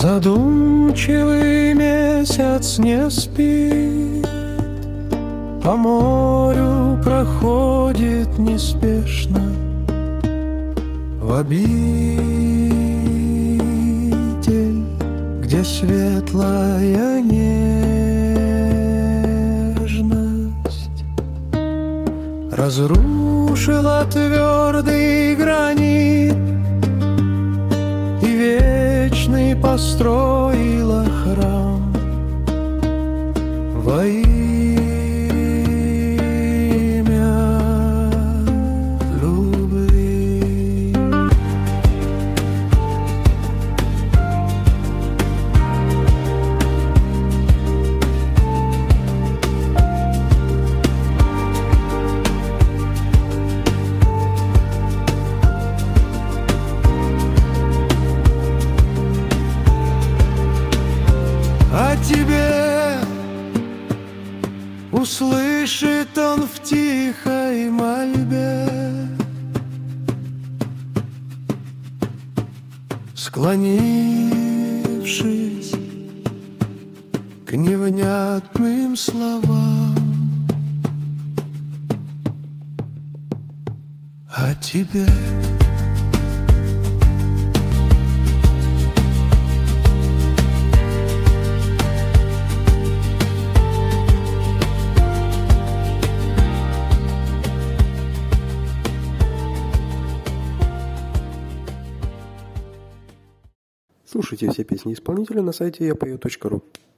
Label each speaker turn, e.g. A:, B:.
A: Задумчивый месяц не спит, по морю проходит неспешно в обитель, где светлая нежность разрушила твердый гранит и вечный построила храм во имя любви. А тебе услышит он в тихой мольбе, склонившись к невнятным словам. А тебе
B: Слушайте все песни исполнителя на сайте yapою.ru.